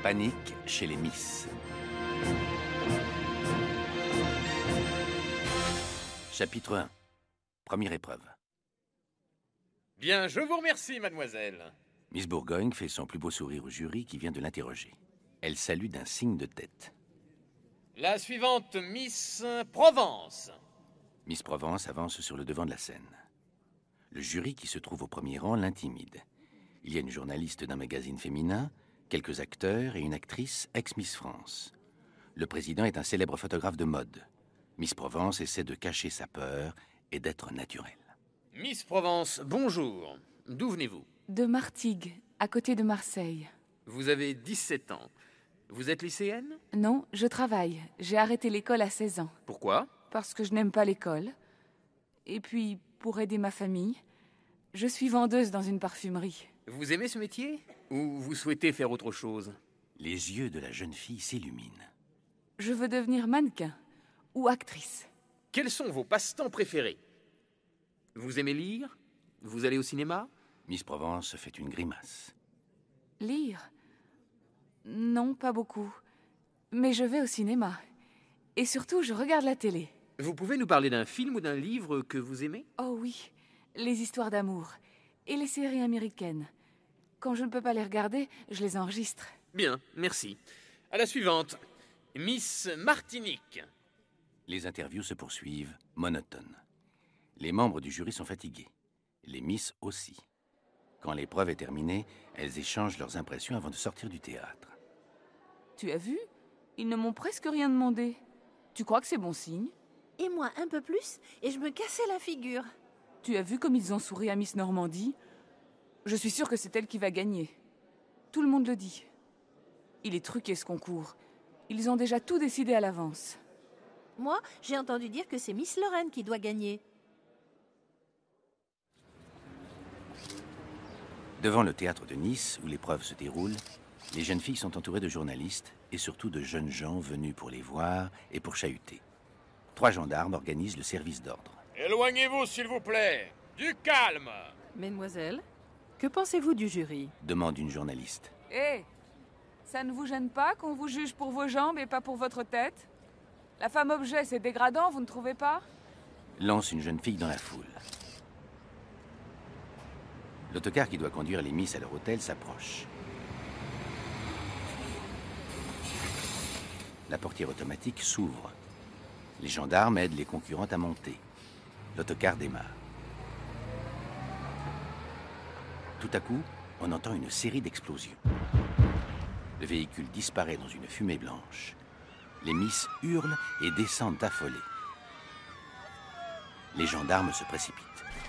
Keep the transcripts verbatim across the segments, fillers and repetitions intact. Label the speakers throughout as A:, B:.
A: Panique chez les Miss. Chapitre un. Première épreuve.
B: Bien, je vous remercie, mademoiselle.
A: Miss Bourgogne fait son plus beau sourire au jury qui vient de l'interroger. Elle salue d'un signe de tête.
B: La suivante, Miss Provence.
A: Miss Provence avance sur le devant de la scène. Le jury qui se trouve au premier rang l'intimide. Il y a une journaliste d'un magazine féminin, quelques acteurs et une actrice ex-Miss France. Le président est un célèbre photographe de mode. Miss Provence essaie de cacher sa peur et d'être naturelle.
B: Miss Provence, bonjour. D'où venez-vous?
C: De Martigues, à côté de Marseille.
B: Vous avez dix-sept ans. Vous êtes lycéenne?
C: Non, je travaille. J'ai arrêté l'école à seize ans.
B: Pourquoi?
C: Parce que je n'aime pas l'école. Et puis, pour aider ma famille, je suis vendeuse dans une parfumerie.
B: Vous aimez ce métier? Ou vous souhaitez faire autre chose?
A: Les yeux de la jeune fille s'illuminent.
C: Je veux devenir mannequin ou actrice.
B: Quels sont vos passe-temps préférés? Vous aimez lire? Vous allez au cinéma?
A: Miss Provence fait une grimace.
C: Lire? Non, pas beaucoup. Mais je vais au cinéma. Et surtout, je regarde la télé.
B: Vous pouvez nous parler d'un film ou d'un livre que vous aimez?
C: Oh oui, les histoires d'amour. Et les séries américaines. Quand je ne peux pas les regarder, je les enregistre.
B: Bien, merci. À la suivante. Miss Martinique.
A: Les interviews se poursuivent, monotones. Les membres du jury sont fatigués. Les Miss aussi. Quand l'épreuve est terminée, elles échangent leurs impressions avant de sortir du théâtre.
C: Tu as vu? Ils ne m'ont presque rien demandé. Tu crois que c'est bon signe?
D: Et moi un peu plus, et je me cassais la figure.
C: Tu as vu comme ils ont souri à Miss Normandie? Je suis sûre que c'est elle qui va gagner. Tout le monde le dit. Il est truqué ce concours. Ils ont déjà tout décidé à l'avance.
D: Moi, j'ai entendu dire que c'est Miss Lorraine qui doit gagner.
A: Devant le théâtre de Nice, où l'épreuve se déroule, les jeunes filles sont entourées de journalistes et surtout de jeunes gens venus pour les voir et pour chahuter. Trois gendarmes organisent le service d'ordre.
B: Éloignez-vous, s'il vous plaît. Du calme.
E: Mesdemoiselles, que pensez-vous du jury?
A: Demande une journaliste.
C: Hé, ça ne vous gêne pas qu'on vous juge pour vos jambes et pas pour votre tête? La femme objet, c'est dégradant, vous ne trouvez pas?
A: Lance une jeune fille dans la foule. L'autocar qui doit conduire les Miss à leur hôtel s'approche. La portière automatique s'ouvre. Les gendarmes aident les concurrentes à monter. L'autocar démarre. Tout à coup, on entend une série d'explosions. Le véhicule disparaît dans une fumée blanche. Les Miss hurlent et descendent affolées. Les gendarmes se précipitent.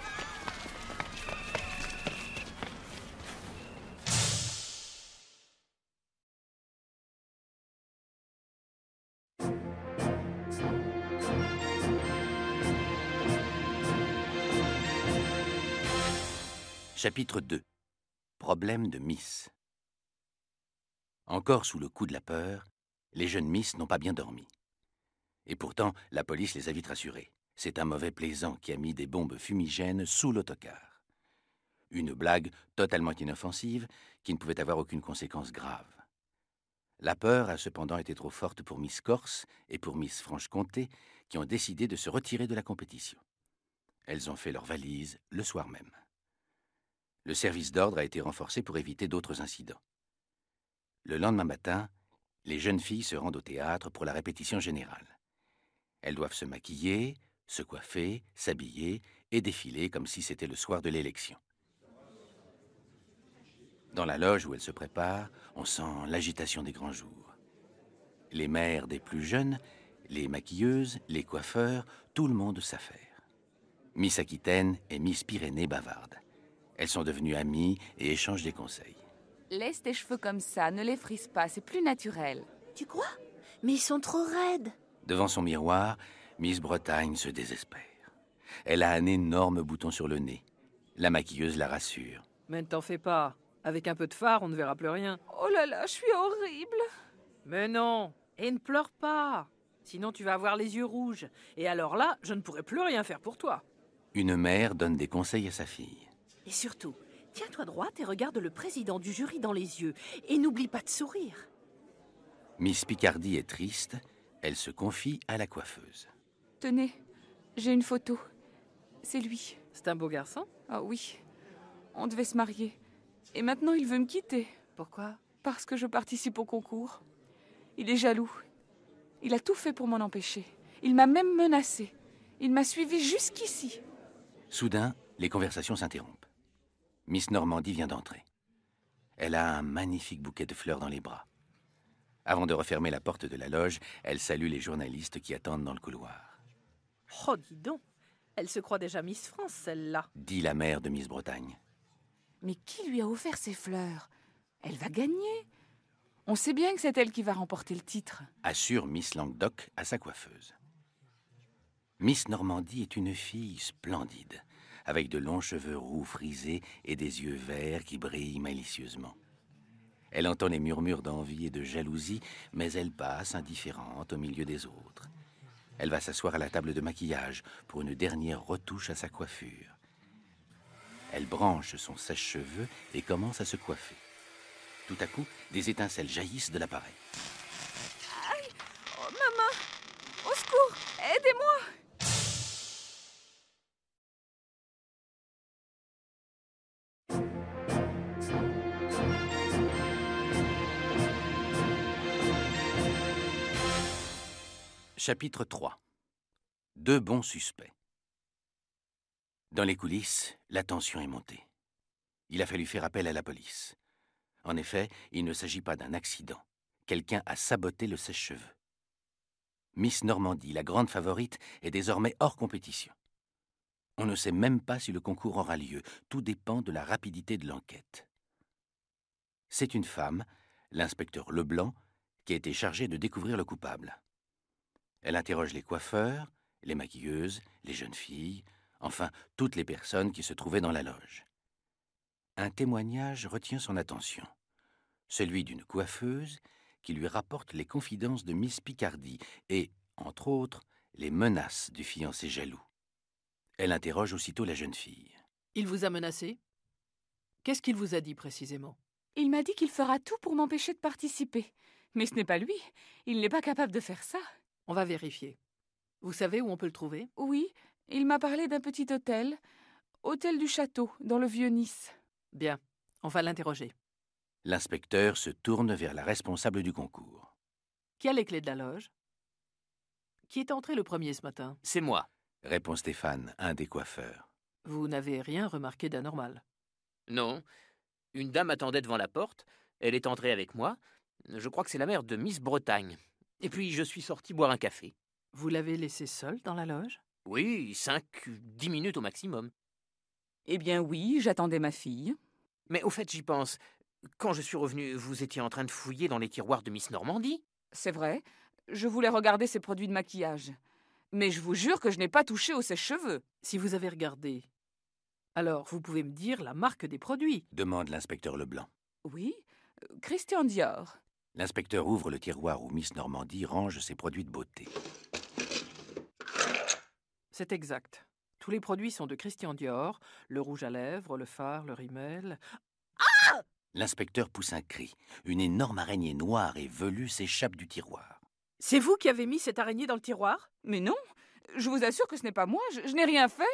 A: Chapitre deux. Problème de Miss. Encore sous le coup de la peur, les jeunes Miss n'ont pas bien dormi. Et pourtant, la police les a vite rassurées. C'est un mauvais plaisant qui a mis des bombes fumigènes sous l'autocar. Une blague totalement inoffensive qui ne pouvait avoir aucune conséquence grave. La peur a cependant été trop forte pour Miss Corse et pour Miss Franche-Comté qui ont décidé de se retirer de la compétition. Elles ont fait leurs valises le soir même. Le service d'ordre a été renforcé pour éviter d'autres incidents. Le lendemain matin, les jeunes filles se rendent au théâtre pour la répétition générale. Elles doivent se maquiller, se coiffer, s'habiller et défiler comme si c'était le soir de l'élection. Dans la loge où elles se préparent, on sent l'agitation des grands jours. Les mères des plus jeunes, les maquilleuses, les coiffeurs, tout le monde s'affaire. Miss Aquitaine et Miss Pyrénées bavardent. Elles sont devenues amies et échangent des conseils.
C: Laisse tes cheveux comme ça, ne les frise pas, c'est plus naturel.
D: Tu crois? Mais ils sont trop raides.
A: Devant son miroir, Miss Bretagne se désespère. Elle a un énorme bouton sur le nez. La maquilleuse la rassure.
E: Mais ne t'en fais pas. Avec un peu de fard, on ne verra plus rien.
C: Oh là là, je suis horrible.
E: Mais non. Et ne pleure pas. Sinon, tu vas avoir les yeux rouges. Et alors là, je ne pourrai plus rien faire pour toi.
A: Une mère donne des conseils à sa fille.
D: Et surtout, tiens-toi droite et regarde le président du jury dans les yeux. Et n'oublie pas de sourire.
A: Miss Picardie est triste, elle se confie à la coiffeuse.
C: Tenez, j'ai une photo. C'est lui.
E: C'est un beau garçon?
C: Ah oui, on devait se marier. Et maintenant, il veut me quitter.
E: Pourquoi?
C: Parce que je participe au concours. Il est jaloux. Il a tout fait pour m'en empêcher. Il m'a même menacé. Il m'a suivi jusqu'ici.
A: Soudain, les conversations s'interrompent. Miss Normandie vient d'entrer. Elle a un magnifique bouquet de fleurs dans les bras. Avant de refermer la porte de la loge, elle salue les journalistes qui attendent dans le couloir.
E: Oh, dis donc. Elle se croit déjà Miss France, celle-là.
A: Dit la mère de Miss Bretagne.
C: Mais qui lui a offert ces fleurs? Elle va gagner. On sait bien que c'est elle qui va remporter le titre.
A: Assure Miss Languedoc à sa coiffeuse. Miss Normandie est une fille splendide, avec de longs cheveux roux frisés et des yeux verts qui brillent malicieusement. Elle entend les murmures d'envie et de jalousie, mais elle passe indifférente au milieu des autres. Elle va s'asseoir à la table de maquillage pour une dernière retouche à sa coiffure. Elle branche son sèche-cheveux et commence à se coiffer. Tout à coup, des étincelles jaillissent de l'appareil.
C: Aïe! Oh, maman! Au secours! Aidez-moi!
A: Chapitre trois. Deux bons suspects. Dans les coulisses, la tension est montée. Il a fallu faire appel à la police. En effet, il ne s'agit pas d'un accident. Quelqu'un a saboté le sèche-cheveux. Miss Normandie, la grande favorite, est désormais hors compétition. On ne sait même pas si le concours aura lieu. Tout dépend de la rapidité de l'enquête. C'est une femme, l'inspecteur Leblanc, qui a été chargée de découvrir le coupable. Elle interroge les coiffeurs, les maquilleuses, les jeunes filles, enfin toutes les personnes qui se trouvaient dans la loge. Un témoignage retient son attention, celui d'une coiffeuse qui lui rapporte les confidences de Miss Picardie et, entre autres, les menaces du fiancé jaloux. Elle interroge aussitôt la jeune fille.
E: Il vous a menacé? Qu'est-ce qu'il vous a dit précisément?
C: Il m'a dit qu'il fera tout pour m'empêcher de participer. Mais ce n'est pas lui. Il n'est pas capable de faire ça.
E: On va vérifier. Vous savez où on peut le trouver?
C: Oui, il m'a parlé d'un petit hôtel. Hôtel du Château, dans le Vieux-Nice.
E: Bien, on va l'interroger.
A: L'inspecteur se tourne vers la responsable du concours.
E: Qui a les clés de la loge? Qui est entré le premier ce matin?
B: C'est moi.
A: Répond Stéphane, un des coiffeurs.
E: Vous n'avez rien remarqué d'anormal?
B: Non. Une dame attendait devant la porte. Elle est entrée avec moi. Je crois que c'est la mère de Miss Bretagne. Et puis je suis sorti boire un café.
E: Vous l'avez laissée seule dans la loge?
B: Oui, cinq, dix minutes au maximum.
C: Eh bien oui, j'attendais ma fille.
B: Mais au fait, j'y pense. Quand je suis revenu, vous étiez en train de fouiller dans les tiroirs de Miss Normandie?
C: C'est vrai, je voulais regarder ses produits de maquillage. Mais je vous jure que je n'ai pas touché aux sèche-cheveux.
E: Si vous avez regardé, alors vous pouvez me dire la marque des produits.
A: Demande l'inspecteur Leblanc.
C: Oui, euh, Christian Dior.
A: L'inspecteur ouvre le tiroir où Miss Normandie range ses produits de beauté.
E: C'est exact. Tous les produits sont de Christian Dior, le rouge à lèvres, le fard, le rímel.
A: L'inspecteur pousse un cri. Une énorme araignée noire et velue s'échappe du tiroir.
E: C'est vous qui avez mis cette araignée dans le tiroir?
C: Mais non, je vous assure que ce n'est pas moi, je, je n'ai rien fait.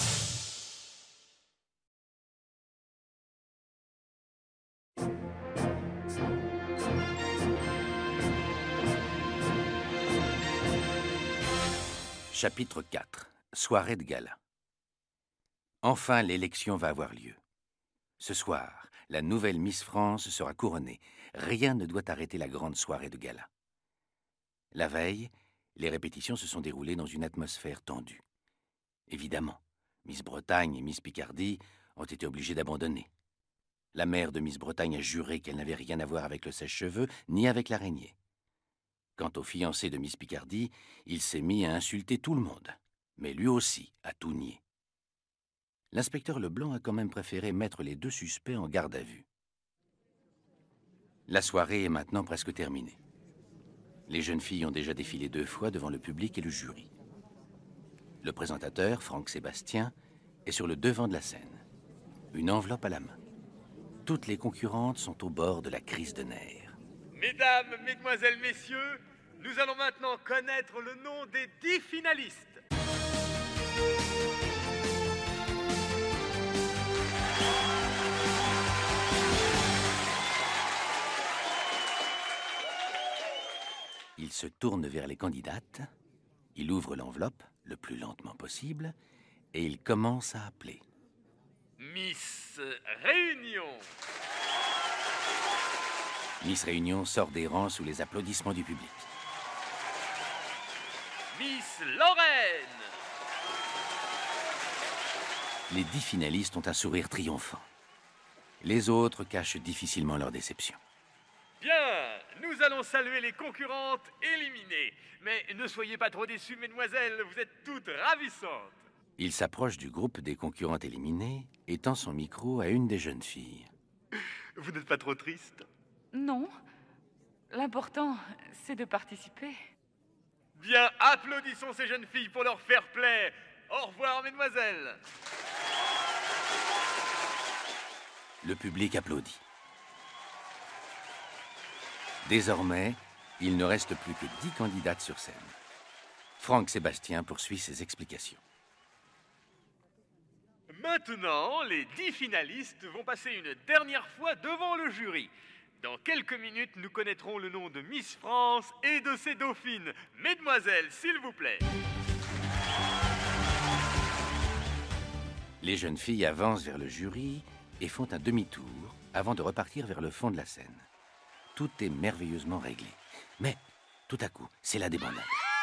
A: Chapitre quatre. Soirée de gala. Enfin, l'élection va avoir lieu. Ce soir, la nouvelle Miss France sera couronnée. Rien ne doit arrêter la grande soirée de gala. La veille, les répétitions se sont déroulées dans une atmosphère tendue. Évidemment, Miss Bretagne et Miss Picardie ont été obligées d'abandonner. La mère de Miss Bretagne a juré qu'elle n'avait rien à voir avec le sèche-cheveux ni avec l'araignée. Quant au fiancé de Miss Picardie, il s'est mis à insulter tout le monde, mais lui aussi a tout nié. L'inspecteur Leblanc a quand même préféré mettre les deux suspects en garde à vue. La soirée est maintenant presque terminée. Les jeunes filles ont déjà défilé deux fois devant le public et le jury. Le présentateur, Franck Sébastien, est sur le devant de la scène, une enveloppe à la main. Toutes les concurrentes sont au bord de la crise de nerfs.
F: Mesdames, mesdemoiselles, messieurs, nous allons maintenant connaître le nom des dix finalistes.
A: Il se tourne vers les candidates, il ouvre l'enveloppe le plus lentement possible et il commence à appeler.
F: Miss Réunion.
A: Miss Réunion sort des rangs sous les applaudissements du public.
F: Miss Lorraine.
A: Les dix finalistes ont un sourire triomphant. Les autres cachent difficilement leur déception.
F: Bien, nous allons saluer les concurrentes éliminées. Mais ne soyez pas trop déçues, mesdemoiselles, vous êtes toutes ravissantes.
A: Il s'approche du groupe des concurrentes éliminées et tend son micro à une des jeunes filles.
F: Vous n'êtes pas trop triste?
C: Non. L'important, c'est de participer.
F: Bien, applaudissons ces jeunes filles pour leur fair play. Au revoir, mesdemoiselles.
A: Le public applaudit. Désormais, il ne reste plus que dix candidates sur scène. Franck Sébastien poursuit ses explications.
F: Maintenant, les dix finalistes vont passer une dernière fois devant le jury. Dans quelques minutes, nous connaîtrons le nom de Miss France et de ses dauphines. Mesdemoiselles, s'il vous plaît.
A: Les jeunes filles avancent vers le jury et font un demi-tour avant de repartir vers le fond de la scène. Tout est merveilleusement réglé. Mais, tout à coup, c'est la débandade.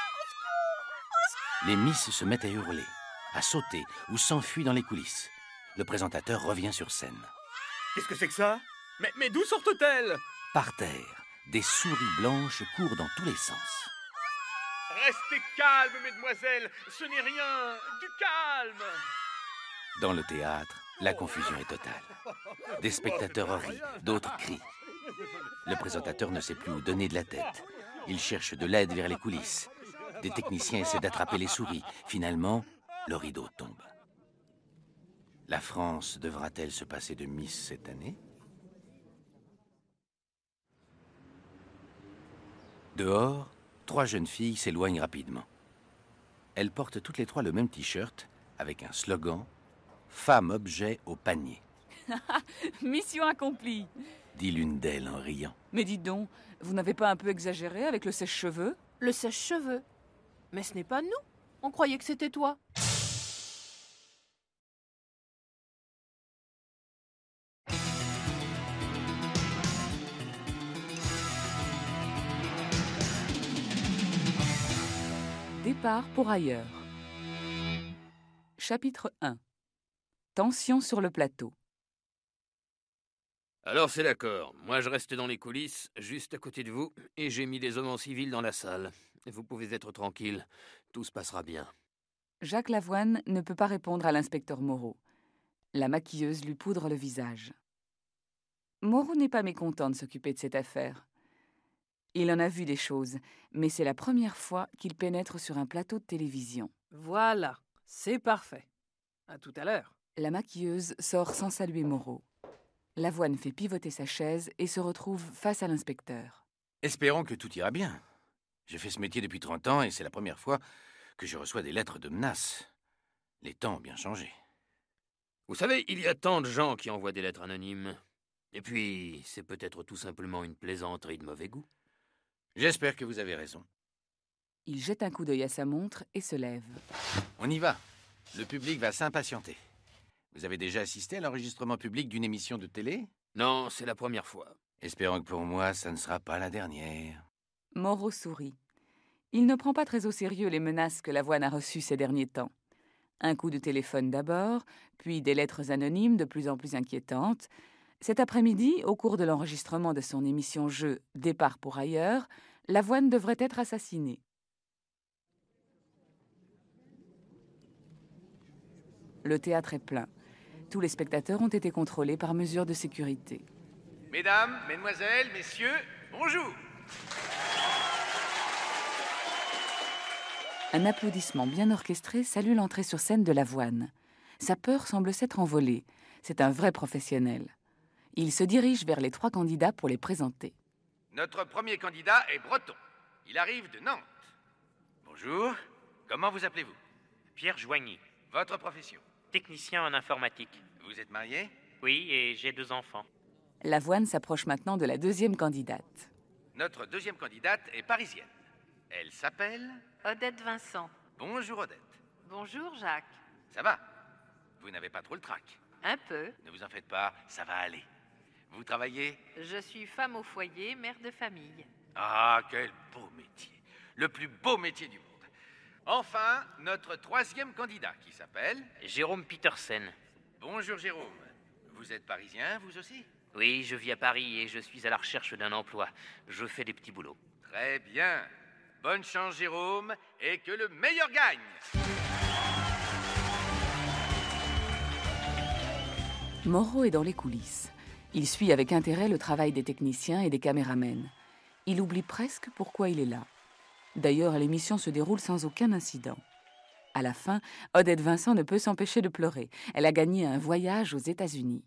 A: Les Miss se mettent à hurler, à sauter ou s'enfuient dans les coulisses. Le présentateur revient sur scène.
F: Qu'est-ce que c'est que ça? Mais, mais d'où sortent-elles?
A: Par terre, des souris blanches courent dans tous les sens.
F: Restez calmes, mesdemoiselles. Ce n'est rien. Du calme.
A: Dans le théâtre, la confusion est totale. Des spectateurs rient, d'autres crient. Le présentateur ne sait plus où donner de la tête. Il cherche de l'aide vers les coulisses. Des techniciens essaient d'attraper les souris. Finalement, le rideau tombe. La France devra-t-elle se passer de Miss cette année? Dehors, trois jeunes filles s'éloignent rapidement. Elles portent toutes les trois le même t-shirt avec un slogan « Femme objet au panier ».
C: Mission accomplie,
A: dit l'une d'elles en riant.
C: Mais dites donc, vous n'avez pas un peu exagéré avec le sèche-cheveux?
E: Le sèche-cheveux. Mais ce n'est pas nous. On croyait que c'était toi.
C: Départ pour ailleurs. Chapitre un. Tension sur le plateau.
B: Alors c'est d'accord. Moi je reste dans les coulisses, juste à côté de vous, et j'ai mis des hommes en civil dans la salle. Vous pouvez être tranquille, tout se passera bien.
C: Jacques Lavoine ne peut pas répondre à l'inspecteur Moreau. La maquilleuse lui poudre le visage. Moreau n'est pas mécontent de s'occuper de cette affaire. Il en a vu des choses, mais c'est la première fois qu'il pénètre sur un plateau de télévision.
E: Voilà, c'est parfait. À tout à l'heure.
C: La maquilleuse sort sans saluer Moreau. Lavoine fait pivoter sa chaise et se retrouve face à l'inspecteur.
A: Espérons que tout ira bien. J'ai fait ce métier depuis trente ans et c'est la première fois que je reçois des lettres de menaces. Les temps ont bien changé.
B: Vous savez, il y a tant de gens qui envoient des lettres anonymes. Et puis, c'est peut-être tout simplement une plaisanterie de mauvais goût.
A: J'espère que vous avez raison.
C: Il jette un coup d'œil à sa montre et se lève.
A: On y va. Le public va s'impatienter. Vous avez déjà assisté à l'enregistrement public d'une émission de télé?
B: Non, c'est la première fois.
A: Espérons que pour moi, ça ne sera pas la dernière.
C: Moreau sourit. Il ne prend pas très au sérieux les menaces que Lavoine a reçues ces derniers temps. Un coup de téléphone d'abord, puis des lettres anonymes de plus en plus inquiétantes. Cet après-midi, au cours de l'enregistrement de son émission Jeu Départ pour ailleurs, Lavoine devrait être assassiné. Le théâtre est plein. Tous les spectateurs ont été contrôlés par mesure de sécurité.
F: Mesdames, mesdemoiselles, messieurs, bonjour.
C: Un applaudissement bien orchestré salue l'entrée sur scène de Lavoine. Sa peur semble s'être envolée. C'est un vrai professionnel. Il se dirige vers les trois candidats pour les présenter.
A: Notre premier candidat est breton. Il arrive de Nantes. Bonjour. Comment vous appelez-vous?
B: Pierre Joigny,
A: Votre profession?
B: technicien en informatique.
A: Vous êtes marié?
B: Oui, et j'ai deux enfants.
C: Lavoine s'approche maintenant de la deuxième candidate.
A: Notre deuxième candidate est parisienne. Elle s'appelle...
E: Odette Vincent.
A: Bonjour Odette.
E: Bonjour Jacques.
A: Ça va? Vous n'avez pas trop le trac?
E: Un peu.
A: Ne vous en faites pas, ça va aller. Vous travaillez?
E: Je suis femme au foyer, mère de famille.
A: Ah, quel beau métier. Le plus beau métier du monde. Enfin, notre troisième candidat qui s'appelle...
B: Jérôme Petersen.
A: Bonjour Jérôme. Vous êtes parisien, vous aussi?
B: Oui, je vis à Paris et je suis à la recherche d'un emploi. Je fais des petits boulots.
A: Très bien. Bonne chance Jérôme et que le meilleur gagne.
C: Moreau est dans les coulisses. Il suit avec intérêt le travail des techniciens et des caméramens. Il oublie presque pourquoi il est là. D'ailleurs, l'émission se déroule sans aucun incident. À la fin, Odette Vincent ne peut s'empêcher de pleurer. Elle a gagné un voyage aux États-Unis.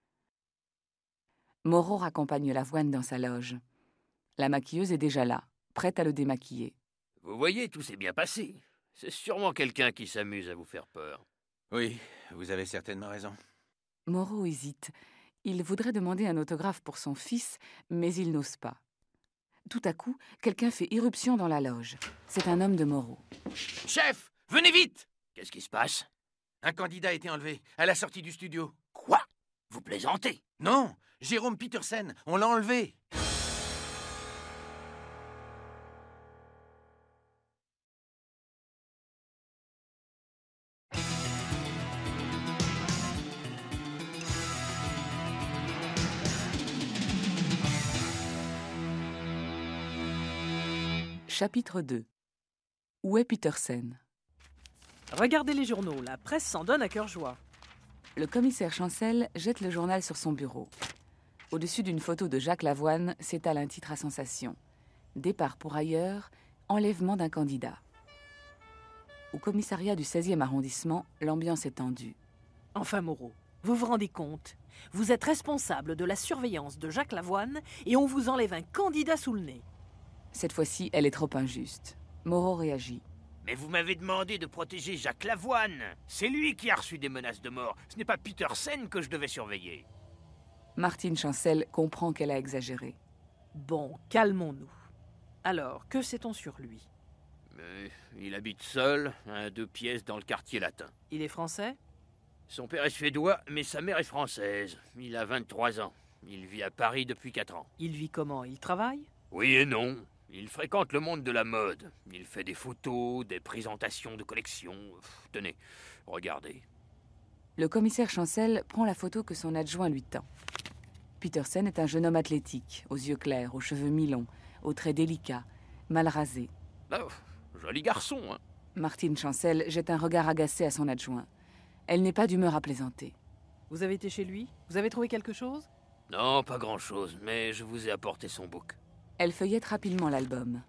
C: Moreau raccompagne Lavoine dans sa loge. La maquilleuse est déjà là, prête à le démaquiller.
G: Vous voyez, tout s'est bien passé. C'est sûrement quelqu'un qui s'amuse à vous faire peur.
A: Oui, vous avez certainement raison.
C: Moreau hésite. Il voudrait demander un autographe pour son fils, mais il n'ose pas. Tout à coup, quelqu'un fait irruption dans la loge. C'est un homme de Moreau.
G: Chef, venez vite! Qu'est-ce qui se passe?
A: Un candidat a été enlevé à la sortie du studio.
G: Quoi? Vous plaisantez?
A: Non, Jérôme Petersen, on l'a enlevé.
C: Chapitre deux. Où est Petersen?
E: Regardez les journaux, la presse s'en donne à cœur joie.
C: Le commissaire Chancel jette le journal sur son bureau. Au-dessus d'une photo de Jacques Lavoine s'étale un titre à sensation. Départ pour ailleurs, enlèvement d'un candidat. Au commissariat du seizième arrondissement, l'ambiance est tendue.
E: Enfin Moreau, vous vous rendez compte? Vous êtes responsable de la surveillance de Jacques Lavoine et on vous enlève un candidat sous le nez.
C: Cette fois-ci, elle est trop injuste. Moreau réagit.
G: Mais vous m'avez demandé de protéger Jacques Lavoine. C'est lui qui a reçu des menaces de mort. Ce n'est pas Petersen que je devais surveiller.
C: Martine Chancel comprend qu'elle a exagéré.
E: Bon, calmons-nous. Alors, que sait-on sur lui?
G: Mais il habite seul, à deux pièces dans le quartier latin.
E: Il est français?
G: Son père est suédois, mais sa mère est française. Il a vingt-trois ans. Il vit à Paris depuis quatre ans.
E: Il vit comment? Il travaille?
G: Oui et non. Il fréquente le monde de la mode. Il fait des photos, des présentations de collections. Pff, tenez, regardez.
C: Le commissaire Chancel prend la photo que son adjoint lui tend. Petersen est un jeune homme athlétique, aux yeux clairs, aux cheveux mi-longs, aux traits délicats, mal rasés.
G: Oh, joli garçon, hein.
C: Martine Chancel jette un regard agacé à son adjoint. Elle n'est pas d'humeur à plaisanter.
E: Vous avez été chez lui? Vous avez trouvé quelque chose?
G: Non, pas grand-chose, mais je vous ai apporté son book.
C: Elle feuillette rapidement l'album.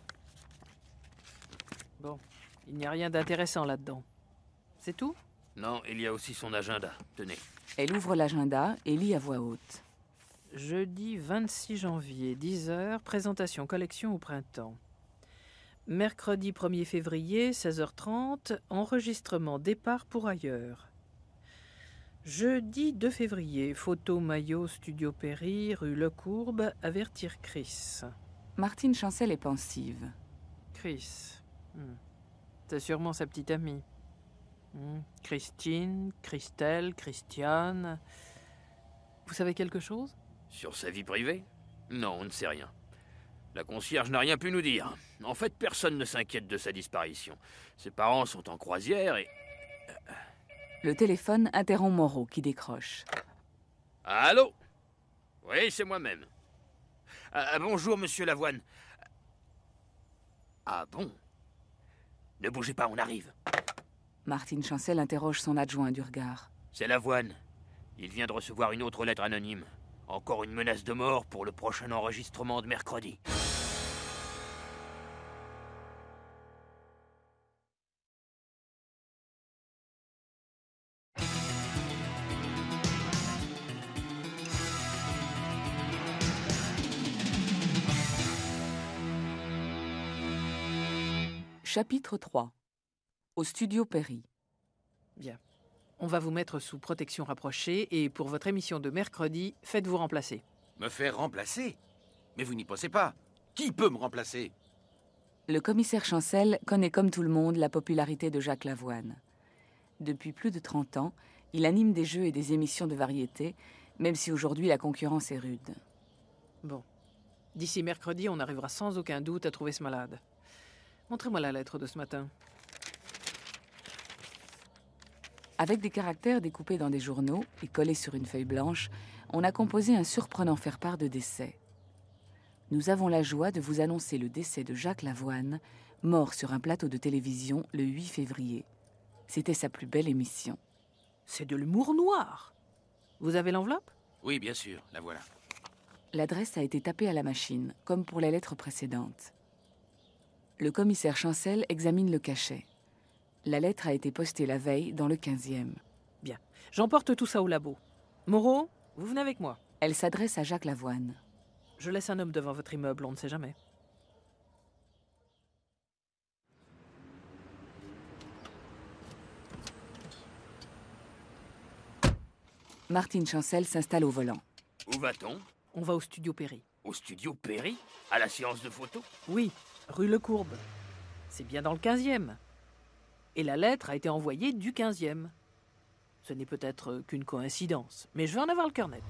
E: Bon, il n'y a rien d'intéressant là-dedans. C'est tout?
G: Non, il y a aussi son agenda. Tenez.
C: Elle ouvre l'agenda et lit à voix haute.
E: Jeudi vingt-six janvier, dix heures, présentation collection au printemps. Mercredi premier février, seize heures trente, enregistrement départ pour ailleurs. Jeudi deux février, photo maillot Studio Perry, rue Lecourbe, avertir Chris.
C: Martine Chancel est pensive.
E: Chris. Hmm. C'est sûrement sa petite amie. Hmm. Christine, Christelle, Christiane. Vous savez quelque chose?
G: Sur sa vie privée? Non, on ne sait rien. La concierge n'a rien pu nous dire. En fait, personne ne s'inquiète de sa disparition. Ses parents sont en croisière et...
C: Le téléphone interrompt Moreau qui décroche.
G: Allô? Oui, c'est moi-même. Ah, bonjour, monsieur Lavoine. Ah bon? Ne bougez pas, on arrive.
C: Martine Chancel interroge son adjoint du regard.
G: C'est Lavoine. Il vient de recevoir une autre lettre anonyme. Encore une menace de mort pour le prochain enregistrement de mercredi.
C: Chapitre trois. Au studio Perry.
E: Bien. On va vous mettre sous protection rapprochée et pour votre émission de mercredi, faites-vous remplacer.
A: Me faire remplacer? Mais vous n'y pensez pas. Qui peut me remplacer?
C: Le commissaire Chancel connaît comme tout le monde la popularité de Jacques Lavoine. Depuis plus de trente ans, il anime des jeux et des émissions de variété, même si aujourd'hui la concurrence est rude.
E: Bon. D'ici mercredi, on arrivera sans aucun doute à trouver ce malade. Montrez-moi la lettre de ce matin.
C: Avec des caractères découpés dans des journaux et collés sur une feuille blanche, on a composé un surprenant faire-part de décès. Nous avons la joie de vous annoncer le décès de Jacques Lavoine, mort sur un plateau de télévision le huit février. C'était sa plus belle émission.
E: C'est de l'humour noir. Vous avez l'enveloppe?
A: Oui, bien sûr, la voilà.
C: L'adresse a été tapée à la machine, comme pour les lettres précédentes. Le commissaire Chancel examine le cachet. La lettre a été postée la veille dans le quinzième.
E: Bien. J'emporte tout ça au labo. Moreau, vous venez avec moi.
C: Elle s'adresse à Jacques Lavoine.
E: Je laisse un homme devant votre immeuble, on ne sait jamais.
C: Martine Chancel s'installe au volant.
G: Où va-t-on?
E: On va au studio Perry.
G: Au studio Perry? À la séance de photos?
E: Oui, rue Lecourbe. C'est bien dans le quinzième. Et la lettre a été envoyée du quinzième. Ce n'est peut-être qu'une coïncidence, mais je vais en avoir le cœur net.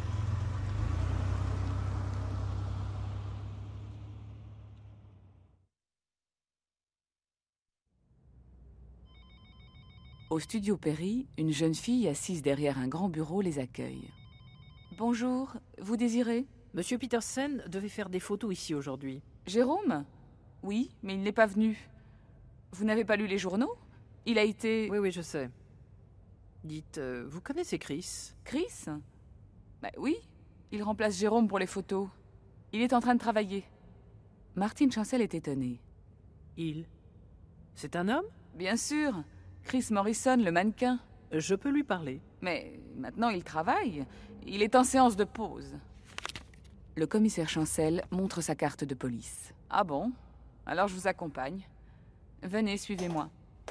C: Au studio Perry, une jeune fille assise derrière un grand bureau les accueille. « Bonjour, vous désirez ?»
E: Monsieur Petersen devait faire des photos ici aujourd'hui.
C: Jérôme? Oui, mais il n'est pas venu. Vous n'avez pas lu les journaux? Il a été...
E: Oui, oui, je sais. Dites, euh, vous connaissez Chris?
C: Chris? Bah oui, il remplace Jérôme pour les photos. Il est en train de travailler. Martine Chancel est étonnée.
E: Il? C'est un homme?
C: Bien sûr, Chris Morrison, le mannequin.
E: Je peux lui parler.
C: Mais maintenant il travaille. Il est en séance de pause. Le commissaire Chancel montre sa carte de police. Ah bon? Alors je vous accompagne. Venez, suivez-moi.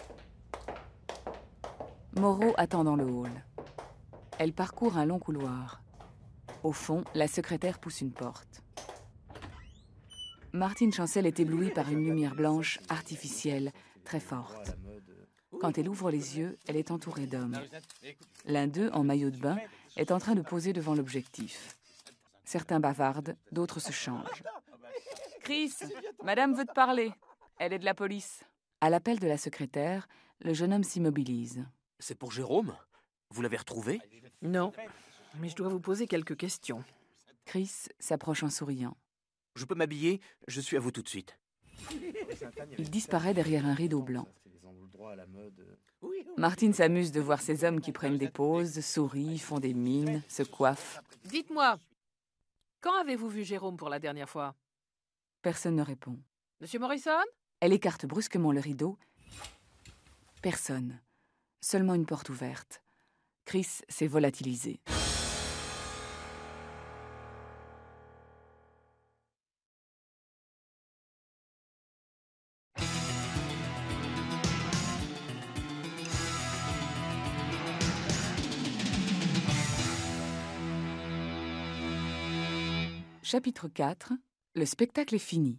C: Moreau attend dans le hall. Elle parcourt un long couloir. Au fond, la secrétaire pousse une porte. Martine Chancel est éblouie par une lumière blanche, artificielle, très forte. Quand elle ouvre les yeux, elle est entourée d'hommes. L'un d'eux, en maillot de bain, est en train de poser devant l'objectif. Certains bavardent, d'autres se changent. « Chris, madame veut te parler. Elle est de la police. » À l'appel de la secrétaire, le jeune homme s'immobilise.
G: « C'est pour Jérôme? Vous l'avez retrouvé? »
E: Non, mais je dois vous poser quelques questions.
C: Chris s'approche en souriant.
G: « Je peux m'habiller? Je suis à vous tout de suite. »
C: Il disparaît derrière un rideau blanc. Martine s'amuse de voir ces hommes qui prennent des pauses, sourient, font des mines, se coiffent.
E: Dites-moi, quand avez-vous vu Jérôme pour la dernière fois?
C: Personne ne répond.
E: Monsieur Morrison?
C: Elle écarte brusquement le rideau. Personne. Seulement une porte ouverte. Chris s'est volatilisé. Chapitre quatre. Le spectacle est fini.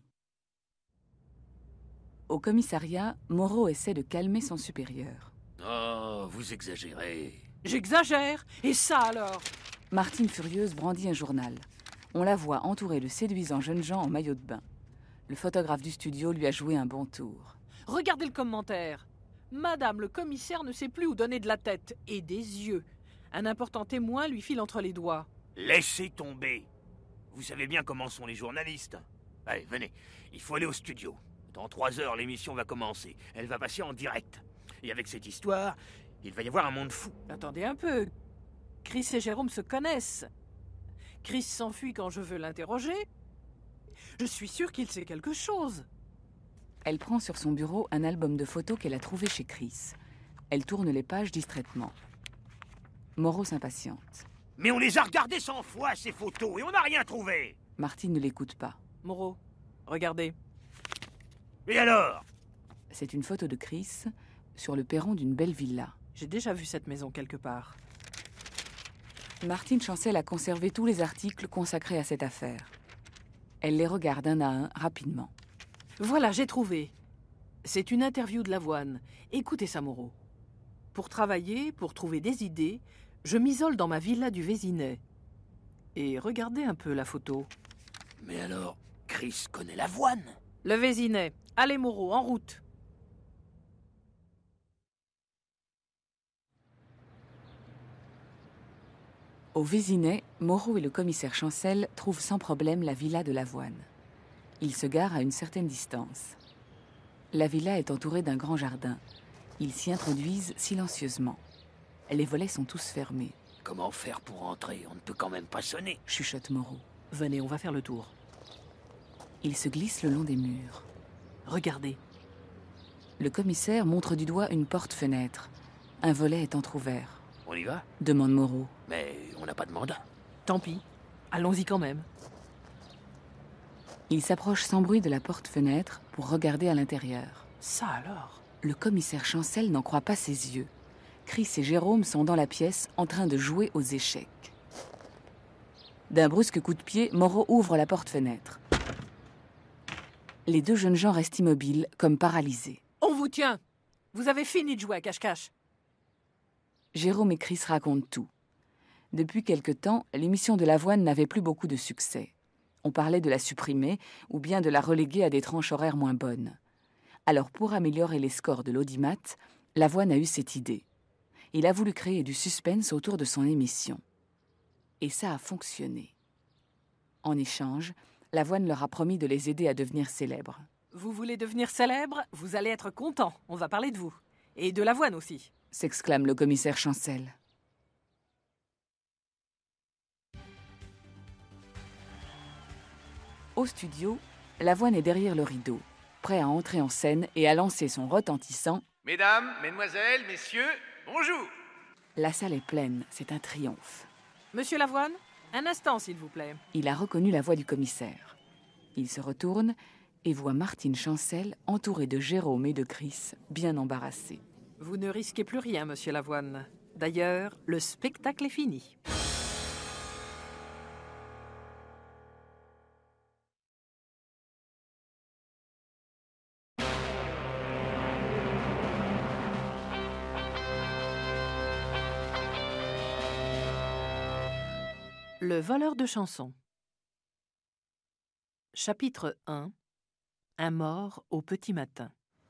C: Au commissariat, Moreau essaie de calmer son supérieur.
G: Oh, vous exagérez.
E: J'exagère? Et ça alors?
C: Martine, furieuse, brandit un journal. On la voit entourée de séduisants jeunes gens en maillot de bain. Le photographe du studio lui a joué un bon tour.
E: Regardez le commentaire. Madame le commissaire ne sait plus où donner de la tête et des yeux. Un important témoin lui file entre les doigts.
G: Laissez tomber. Vous savez bien comment sont les journalistes. Allez, venez. Il faut aller au studio. Dans trois heures, l'émission va commencer. Elle va passer en direct. Et avec cette histoire, il va y avoir un monde fou.
E: Attendez un peu. Chris et Jérôme se connaissent. Chris s'enfuit quand je veux l'interroger. Je suis sûre qu'il sait quelque chose.
C: Elle prend sur son bureau un album de photos qu'elle a trouvé chez Chris. Elle tourne les pages distraitement. Moreau s'impatiente.
G: Mais on les a regardées cent fois, ces photos, et on n'a rien trouvé.
C: Martine ne l'écoute pas.
E: Moreau, regardez.
G: Et alors?
C: C'est une photo de Chris sur le perron d'une belle villa.
E: J'ai déjà vu cette maison quelque part.
C: Martine Chancel a conservé tous les articles consacrés à cette affaire. Elle les regarde un à un rapidement.
E: Voilà, j'ai trouvé. C'est une interview de Lavoine. Écoutez ça, Moreau. Pour travailler, pour trouver des idées, je m'isole dans ma villa du Vésinet. Et regardez un peu la photo.
G: Mais alors, Chris connaît Lavoine.
E: Le Vésinet. Allez, Moreau, en route.
C: Au Vésinet, Moreau et le commissaire Chancel trouvent sans problème la villa de Lavoine. Ils se garent à une certaine distance. La villa est entourée d'un grand jardin. Ils s'y introduisent silencieusement. Les volets sont tous fermés.
G: Comment faire pour entrer? On ne peut quand même pas sonner.
C: Chuchote Moreau.
E: Venez, on va faire le tour.
C: Ils se glissent le long des murs.
E: Regardez.
C: Le commissaire montre du doigt une porte-fenêtre. Un volet est entrouvert.
G: On y va?
C: Demande Moreau.
G: Mais on n'a pas de mandat.
E: Tant pis. Allons-y quand même.
C: Il s'approche sans bruit de la porte-fenêtre pour regarder à l'intérieur.
E: Ça alors?
C: Le commissaire Chancel n'en croit pas ses yeux. Chris et Jérôme sont dans la pièce en train de jouer aux échecs. D'un brusque coup de pied, Moreau ouvre la porte-fenêtre. Les deux jeunes gens restent immobiles, comme paralysés.
E: On vous tient! Vous avez fini de jouer à cache-cache.
C: Jérôme et Chris racontent tout. Depuis quelque temps, l'émission de Lavoine n'avait plus beaucoup de succès. On parlait de la supprimer ou bien de la reléguer à des tranches horaires moins bonnes. Alors pour améliorer les scores de l'audimat, Lavoine a eu cette idée. Il a voulu créer du suspense autour de son émission. Et ça a fonctionné. En échange, Lavoine leur a promis de les aider à devenir célèbres.
E: Vous voulez devenir célèbre? Vous allez être content. On va parler de vous. Et de Lavoine aussi.
C: S'exclame le commissaire Chancel. Au studio, Lavoine est derrière le rideau, prêt à entrer en scène et à lancer son retentissant
F: « Mesdames, mesdemoiselles, messieurs, bonjour !»
C: La salle est pleine, c'est un triomphe.
E: Monsieur Lavoine, un instant s'il vous plaît.
C: Il a reconnu la voix du commissaire. Il se retourne et voit Martine Chancel entourée de Jérôme et de Chris, bien embarrassés.
E: Vous ne risquez plus rien, monsieur Lavoine. D'ailleurs, le spectacle est fini. Le voleur de chansons. Chapitre un. Un mort au petit matin.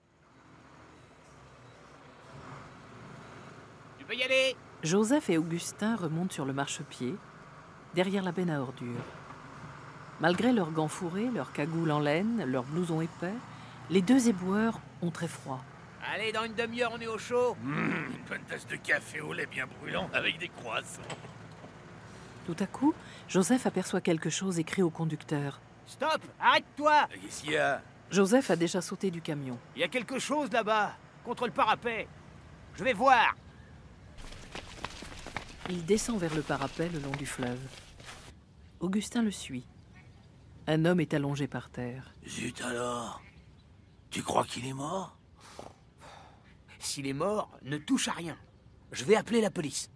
G: Tu peux y aller?
E: Joseph et Augustin remontent sur le marchepied, derrière la benne à ordures. Malgré leurs gants fourrés, leurs cagoules en laine, leurs blousons épais, les deux éboueurs ont très froid.
G: Allez, dans une demi-heure, on est au chaud.
H: Mmh, une bonne tasse de café au lait bien brûlant avec des croissants.
E: Tout à coup, Joseph aperçoit quelque chose écrit au conducteur.
G: Stop! Arrête-toi!
H: Qu'est-ce qu'il y a?
E: Joseph a déjà sauté du camion.
G: Il y a quelque chose là-bas, contre le parapet. Je vais voir.
E: Il descend vers le parapet le long du fleuve. Augustin le suit. Un homme est allongé par terre.
H: Zut alors. Tu crois qu'il est mort?
G: S'il est mort, ne touche à rien. Je vais appeler la police.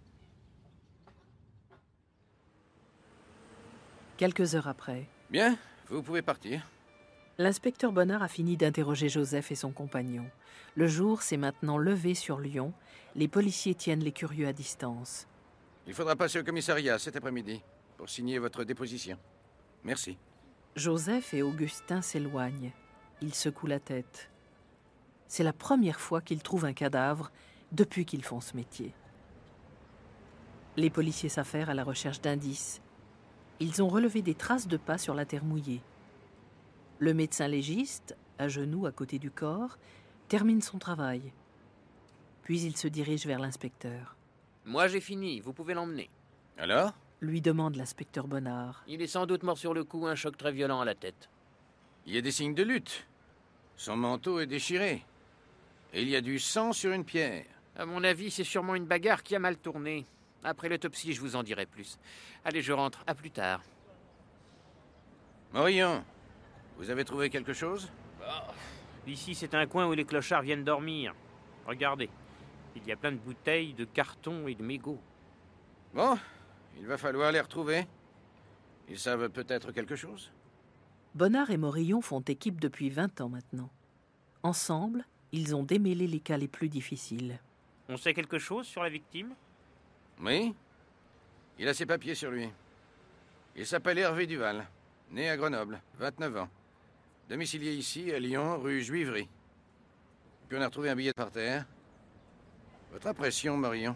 E: Quelques heures après,
A: Bien, vous pouvez partir.
E: l'inspecteur Bonnard a fini d'interroger Joseph et son compagnon. Le jour s'est maintenant levé sur Lyon. Les policiers tiennent les curieux à distance.
A: Il faudra passer au commissariat cet après-midi pour signer votre déposition. Merci.
E: Joseph et Augustin s'éloignent. Ils secouent la tête. C'est la première fois qu'ils trouvent un cadavre depuis qu'ils font ce métier. Les policiers s'affairent à la recherche d'indices. Ils ont relevé des traces de pas sur la terre mouillée. Le médecin légiste, à genoux à côté du corps, termine son travail. Puis il se dirige vers l'inspecteur.
B: Moi j'ai fini, vous pouvez l'emmener.
A: Alors?
E: Lui demande l'inspecteur Bonnard.
B: Il est sans doute mort sur le coup, un choc très violent à la tête.
A: Il y a des signes de lutte. Son manteau est déchiré. Et il y a du sang sur une pierre.
B: À mon avis, c'est sûrement une bagarre qui a mal tourné. Après l'autopsie, je vous en dirai plus. Allez, je rentre. À plus tard.
A: Morillon, vous avez trouvé quelque chose?
F: Oh,
B: Ici, c'est un coin où les clochards viennent dormir. Regardez, il y a plein de bouteilles, de cartons et de mégots.
A: Bon, il va falloir les retrouver. Ils savent peut-être quelque chose?
E: Bonnard et Morillon font équipe depuis vingt ans maintenant. Ensemble, ils ont démêlé les cas les plus difficiles.
B: On sait quelque chose sur la victime?
A: Oui. Il a ses papiers sur lui. Il s'appelle Hervé Duval, né à Grenoble, vingt-neuf ans. Domicilié ici, à Lyon, rue Juivry. Puis on a retrouvé un billet par terre. Votre impression, Morillon?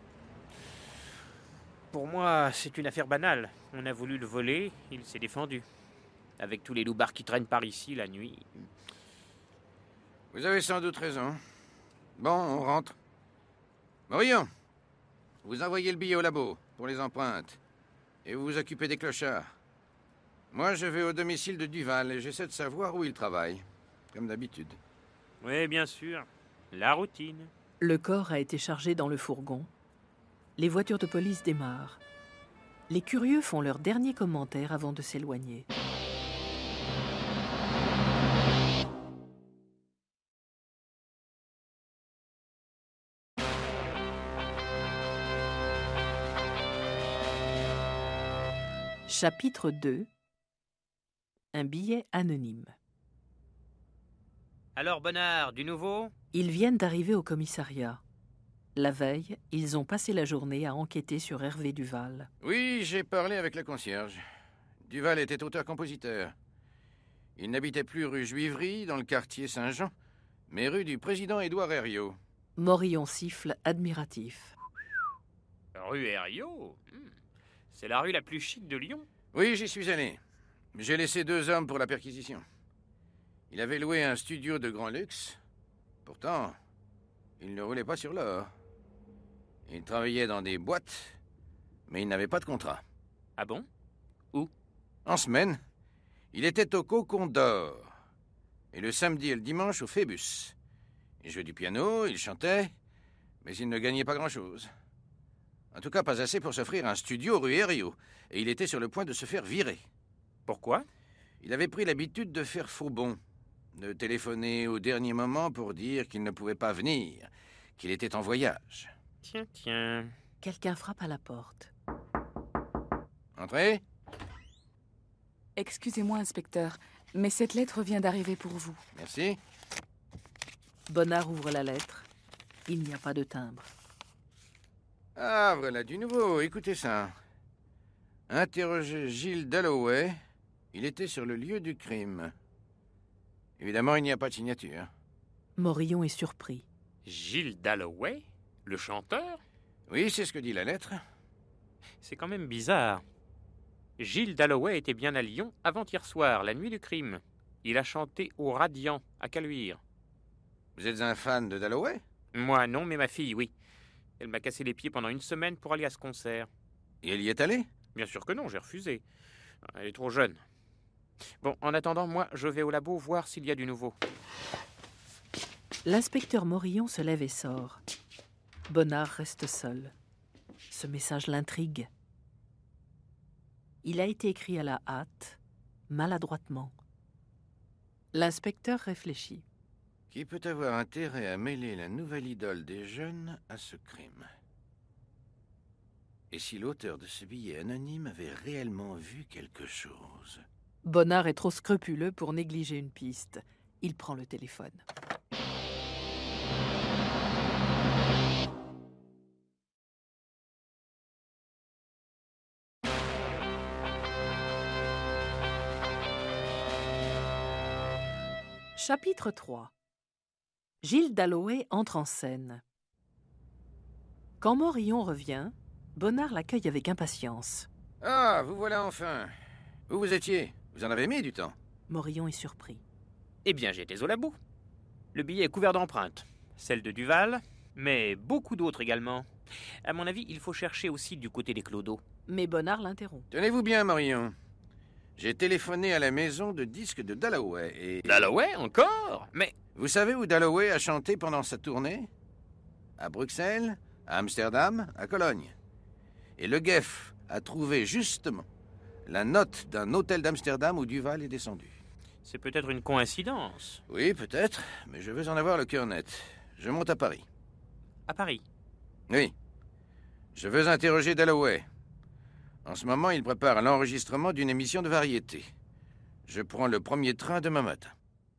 B: Pour moi, c'est une affaire banale. On a voulu le voler, il s'est défendu. Avec tous les loupards qui traînent par ici la nuit.
A: Vous avez sans doute raison. Bon, on rentre. Morillon, vous envoyez le billet au labo pour les empreintes. Et vous vous occupez des clochards. Moi, je vais au domicile de Duval et j'essaie de savoir où il travaille. Comme d'habitude.
B: Oui, bien sûr. La routine.
E: Le corps a été chargé dans le fourgon. Les voitures de police démarrent. Les curieux font leur dernier commentaire avant de s'éloigner. Chapitre deux. Un billet anonyme.
B: Alors, Bonnard, du nouveau?
E: Ils viennent d'arriver au commissariat. La veille, ils ont passé la journée à enquêter sur Hervé Duval.
A: Oui, j'ai parlé avec la concierge. Duval était auteur-compositeur. Il n'habitait plus rue Juivry, dans le quartier Saint-Jean, mais rue du président Édouard Herriot.
E: Morillon siffle, admiratif.
B: Rue Herriot? C'est la rue la plus chic de Lyon.
A: Oui, j'y suis allé. J'ai laissé deux hommes pour la perquisition. Il avait loué un studio de grand luxe. Pourtant, il ne roulait pas sur l'or. Il travaillait dans des boîtes, mais il n'avait pas de contrat.
B: Ah bon? Où?
A: En semaine, il était au Cocon d'Or. Et le samedi et le dimanche au Phébus. Il jouait du piano, il chantait, mais il ne gagnait pas grand-chose. En tout cas, pas assez pour s'offrir un studio rue Herriot. Et il était sur le point de se faire virer.
B: Pourquoi?
A: Il avait pris l'habitude de faire faux bond, de téléphoner au dernier moment pour dire qu'il ne pouvait pas venir, qu'il était en voyage.
B: Tiens, tiens.
E: Quelqu'un frappe à la porte.
A: Entrez.
C: Excusez-moi, inspecteur, mais cette lettre vient d'arriver pour vous.
A: Merci.
E: Bonnard ouvre la lettre. Il n'y a pas de timbre.
A: Ah, voilà du nouveau. Écoutez ça. Interrogez Gilles Dalloway. Il était sur le lieu du crime. Évidemment, il n'y a pas de signature.
E: Morillon est surpris.
B: Gilles Dalloway? Le chanteur?
A: Oui, c'est ce que dit la lettre.
B: C'est quand même bizarre. Gilles Dalloway était bien à Lyon avant-hier soir, la nuit du crime. Il a chanté au Radiant, à Caluire.
A: Vous êtes un fan de Dalloway?
B: Moi non, mais ma fille, oui. Elle m'a cassé les pieds pendant une semaine pour aller à ce concert.
A: Et elle y est allée?
B: Bien sûr que non, j'ai refusé. Elle est trop jeune. Bon, en attendant, moi, je vais au labo voir s'il y a du nouveau.
E: L'inspecteur Morillon se lève et sort. Bonnard reste seul. Ce message l'intrigue. Il a été écrit à la hâte, maladroitement. L'inspecteur réfléchit.
A: Qui peut avoir intérêt à mêler la nouvelle idole des jeunes à ce crime? Et si l'auteur de ce billet anonyme avait réellement vu quelque chose?
E: Bonnard est trop scrupuleux pour négliger une piste. Il prend le téléphone. Chapitre trois. Gilles Dalloway entre en scène. Quand Morillon revient, Bonnard l'accueille avec impatience.
A: Ah, vous voilà enfin. Où vous étiez? Vous en avez mis du temps.
E: Morillon est surpris.
B: Eh bien, j'étais au labo. Le billet est couvert d'empreintes. Celle de Duval, mais beaucoup d'autres également. À mon avis, il faut chercher aussi du côté des clodos.
E: Mais Bonnard l'interrompt.
A: Tenez-vous bien, Morillon. J'ai téléphoné à la maison de disques de Dalloway et...
B: Dalloway, encore? Mais...
A: Vous savez où Dalloway a chanté pendant sa tournée? À Bruxelles, à Amsterdam, à Cologne. Et le Guef a trouvé justement la note d'un hôtel d'Amsterdam où Duval est descendu.
B: C'est peut-être une coïncidence.
A: Oui, peut-être, mais je veux en avoir le cœur net. Je monte à Paris.
B: À Paris?
A: Oui. Je veux interroger Dalloway. En ce moment, il prépare l'enregistrement d'une émission de variété. Je prends le premier train demain matin.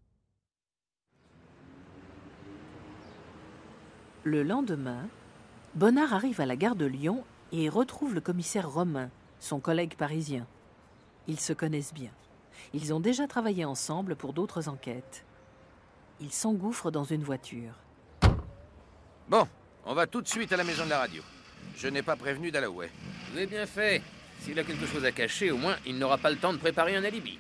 E: Le lendemain, Bonnard arrive à la gare de Lyon et retrouve le commissaire Romain, son collègue parisien. Ils se connaissent bien. Ils ont déjà travaillé ensemble pour d'autres enquêtes. Ils s'engouffrent dans une voiture.
A: Bon, on va tout de suite à la maison de la radio. Je n'ai pas prévenu Dalloway.
B: Vous avez bien fait. S'il a quelque chose à cacher, au moins, il n'aura pas le temps de préparer un alibi.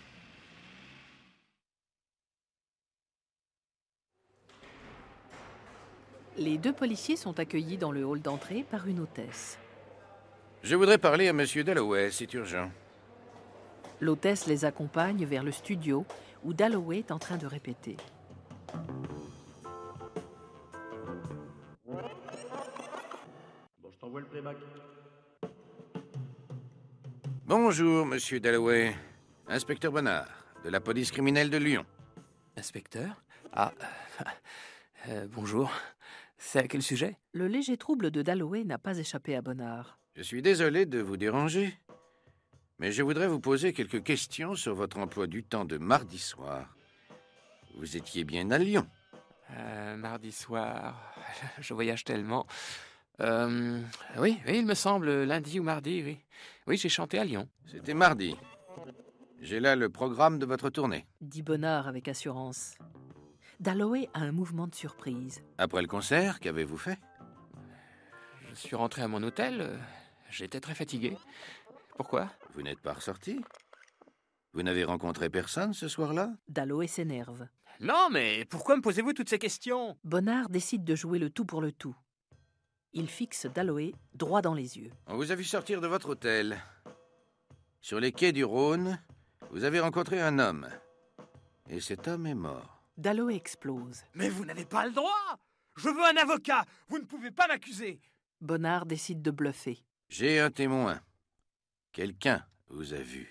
E: Les deux policiers sont accueillis dans le hall d'entrée par une hôtesse.
A: Je voudrais parler à Monsieur Dalloway, c'est urgent.
E: L'hôtesse les accompagne vers le studio où Dalloway est en train de répéter.
I: Bon, je t'envoie le playback.
A: Bonjour, Monsieur Dalloway. Inspecteur Bonnard, de la police criminelle de Lyon.
B: Inspecteur? Ah, euh, bonjour. C'est à quel sujet?
E: Le léger trouble de Dalloway n'a pas échappé à Bonnard.
A: Je suis désolé de vous déranger, mais je voudrais vous poser quelques questions sur votre emploi du temps de mardi soir. Vous étiez bien à Lyon?
B: Euh, mardi soir, je voyage tellement. Euh, oui, oui, il me semble, lundi ou mardi, oui. Oui, j'ai chanté à Lyon.
A: C'était mardi. J'ai là le programme de votre tournée.
E: Dit Bonnard avec assurance. Dalloway a un mouvement de surprise.
A: Après le concert, qu'avez-vous fait?
B: Je suis rentré à mon hôtel. euh, J'étais très fatigué. Pourquoi?
A: Vous n'êtes pas ressorti? Vous n'avez rencontré personne ce soir-là?
E: Dalloway s'énerve.
B: Non, mais pourquoi me posez-vous toutes ces questions?
E: Bonnard décide de jouer le tout pour le tout. Il fixe Dalloway droit dans les yeux.
A: On vous a vu sortir de votre hôtel. Sur les quais du Rhône, vous avez rencontré un homme. Et cet homme est mort.
E: Dalloway explose.
G: Mais vous n'avez pas le droit! Je veux un avocat! Vous ne pouvez pas m'accuser!
E: Bonnard décide de bluffer.
A: J'ai un témoin. Quelqu'un vous a vu.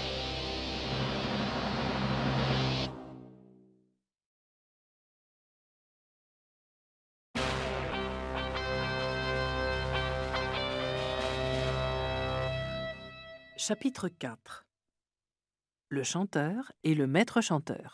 E: Chapitre quatre. Le chanteur et le maître chanteur.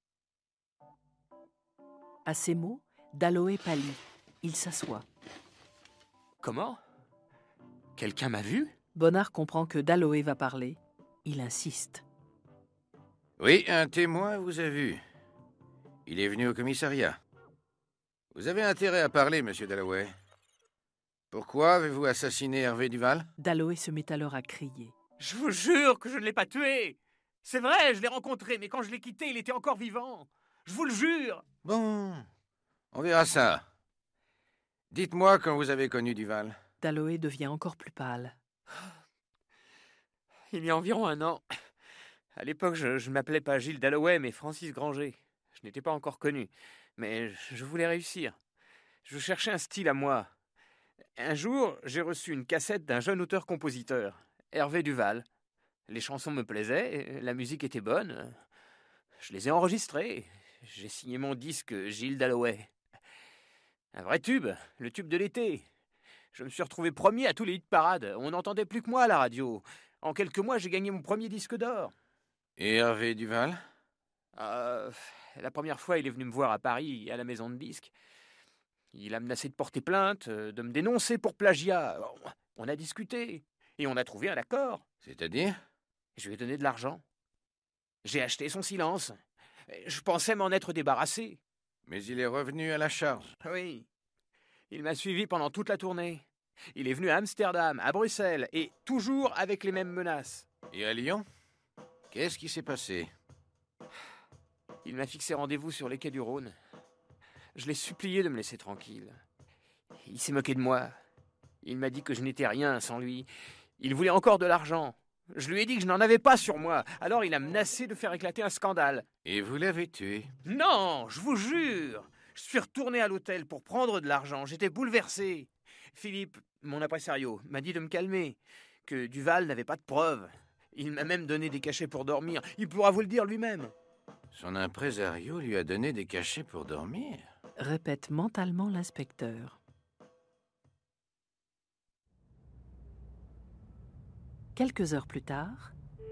E: À ces mots, Dalloway pâlit. Il s'assoit.
B: Comment? Quelqu'un m'a vu?
E: Bonnard comprend que Dalloway va parler. Il insiste.
A: Oui, un témoin vous a vu. Il est venu au commissariat. Vous avez intérêt à parler, monsieur Dalloway. Pourquoi avez-vous assassiné Hervé Duval?
E: Dalloway se met alors à crier.
G: Je vous jure que je ne l'ai pas tué! C'est vrai, je l'ai rencontré, mais quand je l'ai quitté, il était encore vivant. Je vous le jure!
A: Bon, on verra ça. Dites-moi quand vous avez connu Duval.
E: Dalloway devient encore plus pâle.
B: Il y a environ un an. À l'époque, je, je ne m'appelais pas Gilles Dalloway, mais Francis Granger. Je n'étais pas encore connu, mais je, je voulais réussir. Je cherchais un style à moi. Un jour, j'ai reçu une cassette d'un jeune auteur-compositeur, Hervé Duval. Les chansons me plaisaient, la musique était bonne. Je les ai enregistrées. J'ai signé mon disque Gilles Dalloway. Un vrai tube, le tube de l'été. Je me suis retrouvé premier à tous les hit parades. On n'entendait plus que moi à la radio. En quelques mois, j'ai gagné mon premier disque d'or.
A: Et Hervé Duval?
B: Euh, la première fois, il est venu me voir à Paris, à la maison de disques. Il a menacé de porter plainte, de me dénoncer pour plagiat. On a discuté et on a trouvé un accord.
A: C'est-à-dire?
B: Je lui ai donné de l'argent. J'ai acheté son silence. Je pensais m'en être débarrassé.
A: Mais il est revenu à la charge.
B: Oui. Il m'a suivi pendant toute la tournée. Il est venu à Amsterdam, à Bruxelles, et toujours avec les mêmes menaces.
A: Et à Lyon? Qu'est-ce qui s'est passé?
B: Il m'a fixé rendez-vous sur les quais du Rhône. Je l'ai supplié de me laisser tranquille. Il s'est moqué de moi. Il m'a dit que je n'étais rien sans lui. Il voulait encore de l'argent. Je lui ai dit que je n'en avais pas sur moi. Alors il a menacé de faire éclater un scandale.
A: Et vous l'avez tué?
B: Non, je vous jure. Je suis retourné à l'hôtel pour prendre de l'argent. J'étais bouleversé. Philippe, mon impresario, m'a dit de me calmer, que Duval n'avait pas de preuves. Il m'a même donné des cachets pour dormir. Il pourra vous le dire lui-même.
A: Son impresario lui a donné des cachets pour dormir.
E: Répète mentalement l'inspecteur. Quelques heures plus tard...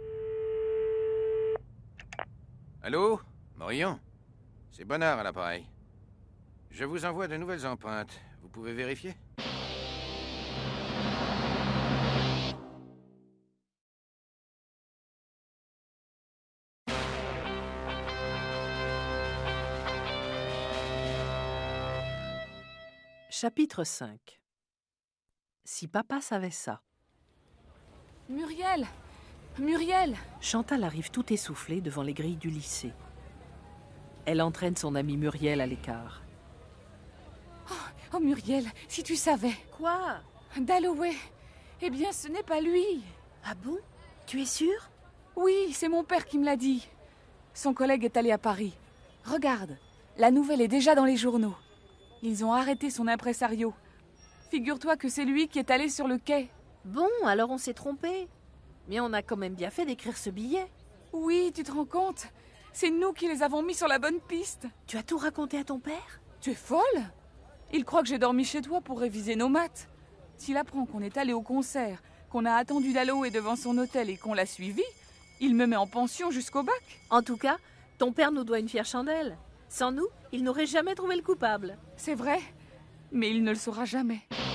A: Allô? Morillon? C'est Bonnard à l'appareil. Je vous envoie de nouvelles empreintes. Vous pouvez vérifier?
E: Chapitre cinq. Si papa savait ça.
C: Muriel! Muriel!
E: Chantal arrive tout essoufflée devant les grilles du lycée. Elle entraîne son amie Muriel à l'écart.
C: Oh, oh, Muriel, si tu savais.
D: Quoi?
C: Dalloway. Eh bien, ce n'est pas lui.
D: Ah bon? Tu es sûre?
C: Oui, c'est mon père qui me l'a dit. Son collègue est allé à Paris. Regarde, la nouvelle est déjà dans les journaux. Ils ont arrêté son impresario. Figure-toi que c'est lui qui est allé sur le quai.
D: Bon, alors on s'est trompé. Mais on a quand même bien fait d'écrire ce billet.
C: Oui, tu te rends compte? C'est nous qui les avons mis sur la bonne piste.
D: Tu as tout raconté à ton père?
C: Tu es folle? Il croit que j'ai dormi chez toi pour réviser nos maths. S'il apprend qu'on est allé au concert, qu'on a attendu Dalloway devant son hôtel et qu'on l'a suivi, il me met en pension jusqu'au bac.
D: En tout cas, ton père nous doit une fière chandelle. Sans nous, il n'aurait jamais trouvé le coupable.
C: C'est vrai, mais il ne le saura jamais.